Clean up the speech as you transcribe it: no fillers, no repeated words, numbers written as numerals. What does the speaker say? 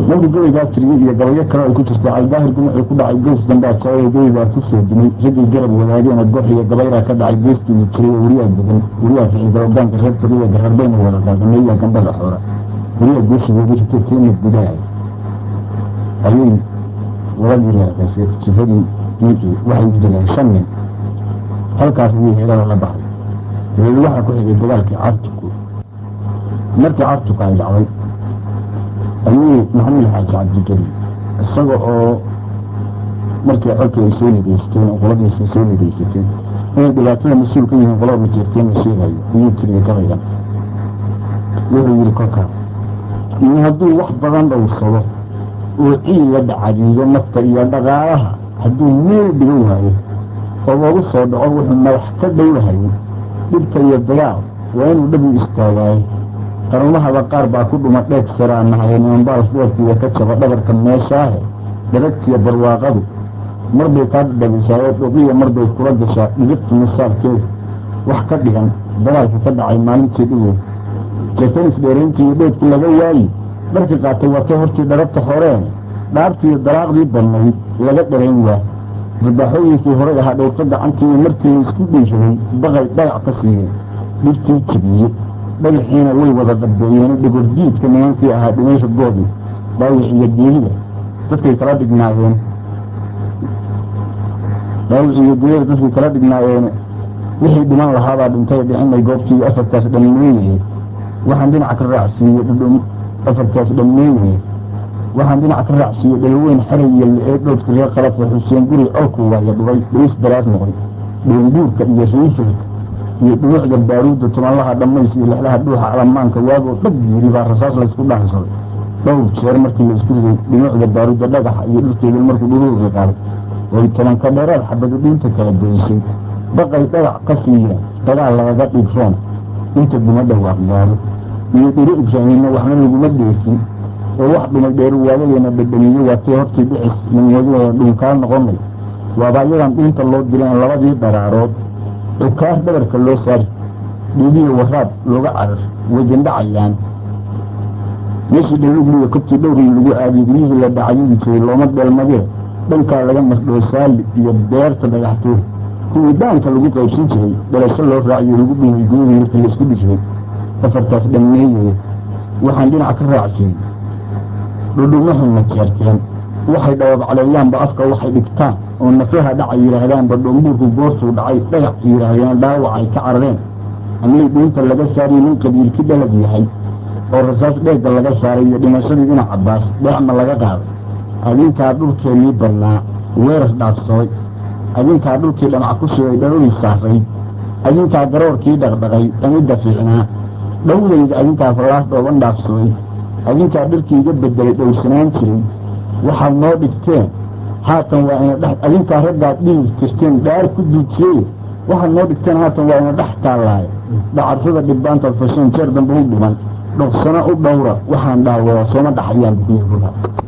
markuu gabaygaa tiriyey iyo gabayo kale ay ku jirtay caldaahir gumuxuu ku dhacay gees dambaa jaayo gabaygaa ku soo dumay raggii garab wadaageena gox iyo gabayraa ka dhacay geestii tiriye weriyaa degan weriyaa ficida ogaanka reer tiriya gararbayna wada qaadameeyaa gambada xoora weriyaa geesigooda ritay keena gudaha ayay waladii leeqaysay sifadii ninkii waxay dileen 5 nin halkaas ayay heerada la baxday dabeed waxaa ku xigay dagaalkii cartuku markii cartuku ay dhacday ayuu maxamed xaaji cabdigeli isaga oo markii colkii ay soo lidaysteen oo qoladiisa soo lidaysateen inay dhibaatada mas-uul ka yihiin qolada majeerteen la sheegayo ayuu tiriyey gabaygan wuxuu yidhi kolkaas in hadduu wax badan dhowrsado oo ciiga dhacadiido nafta iyo dhaqaalaha hadduu meel dhigan waayo oo loogu soo dhaco wuxuu madax ka dhowlahayo dhibka iyo dagaal waa inuu dhabu istaagaayo qarumahaba qaar baa ku dhuma dheeg saraanahaye nimanbaal dheerkiiya ka jaba dhabarka meeshaahe dharagtiya barwaaqadu marbay kaa dhadhagisaayo dhoqiya marbay kula gashaa dhibibta misaarkeeda wax ka dhigan dagaalka ka dhacay maalintii dhigeed jeetanis dheerayntii iyo dheedkii laga waayi markii qaatay watay hortii dharabta horeen dhaabtiiyo daraaqdii badnayd laga dharayn waa darbaaxooyinkii horay ahaa dhowrta gacantii markii la isku dhiishaday baqay dhagac ka siiyeen dhibtii jibiyey dhagaxiina way wada dhabeeyeen dhigordiidka nimankii ahaa dhimaysha goodii dhaawic iyo geelida dadkay kala dhignaayeen wixii dhiman lahaabaa dhintay dhicinay goobtii afartaas dhammeeyey waxaan dhinac ka raacsiiyey dhalweyn xarayiyo la-ee dhoodka reer qalabka xuseen guri colku waaya dhugay dhiis daraad noqday dhoonguurka iyo riifilka iyo dhunuucda baaruudda tumanlaha dhammays iyo lexlaha dhuuxa alamaanka waagoo dhag yiri baa rasaas laysku dhaansaday dhowr jeer markii la isku riday dhunuucda baaruudda dhagaxa iyo dhulkeeda markuu dhuruurka qaaday oy tobanka dheeraad xabadu dhiinta kala goysay baqay dhagax ka siiyeen dagaal lagaga dhigroon inta duma dhawaaq gaaro iyo dhiro ibraahimna waxna laguma dheesin oo wax dhumay dheeru waadadeena dhadhamiye waatay hortii dhicis nimwadooda dhunkaa noqonay waaba iyadan dhiinta loo dileen labadii daraarood cukaar dhabarka loo saari dhiigiyo waraab looga carar wejandhacayaan meeshii dhalugliya kobtii dhowrii lagu aadiy guryihii la dhacayadi jiray looma dheelmadee dhankaa laga masdhoo saali iyo beerta dhagaxtood kuwii daanka lagu qaybsan jiray dhalasho loo raaciyo lagu dhumay gurihii markii la isku dhishay afartaas dhammeeyey waxaan dhinac ka raacsiiyey dhudhumahayna jeerteen waxay dhawaab caleeyaanba afka waxay dhigtaan oo nafaha dhacay yidhaahdaanba dhoombuurku goortuu dhacay dhagax yidhaahdeen dhaawacay ka carareen amay dhiinta laga saariyo nin qabiilki dhalag yahay oo rasaas dheegga laga saaray iyo dhimashadii dhinac cabbaas dheecma laga qaaday adinkaa dhulkeennii badnaa weerar dhaafsaday adinkaa dhulkii dhamac ku sugay dhalolii saaray adinkaa garoorkii dhaqdhaqay dhamidda fiicnaa dhowdayda adinkaa fallaas dhooban dhaafsaday adinkaa dhirkii iga bedelay dhowsanaan jiray waxaad noo dhigteen haatan waa ina dhex adinkaa raggaad dhihi tirteen dhaar ku duujiyey waxaad noo dhigteen haatan waa ina dhex taallaayo dhacarrada dhibbaantaad fasheen jeer dambe u dhiman dhoqsano u dhowra waxaan dhaawada sooma dhaxayaan bukuyi